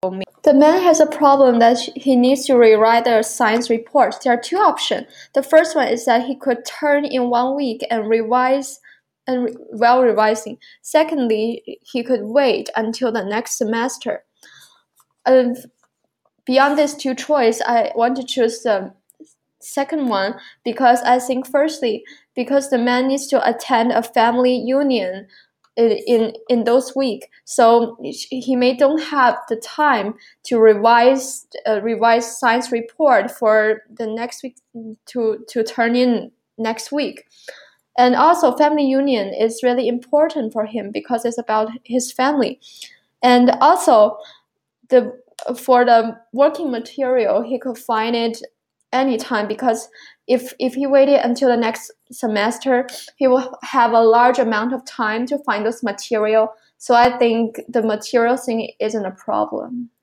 The man has a problem that he needs to rewrite the science report. There are two options. The first one is that he could turn in 1 week and revise while revising. Secondly, he could wait until the next semester. Beyond these two choices, I want to choose the second one because I think firstly, because the man needs to attend a family union in those weeks, so he may don't have the time to revise science report for the next week to turn in next week. And also family union is really important for him because it's about his family. And also the for the working material, he could find it anytime because if he waited until the next semester, he will have a large amount of time to find this material. So I think the material thing isn't a problem.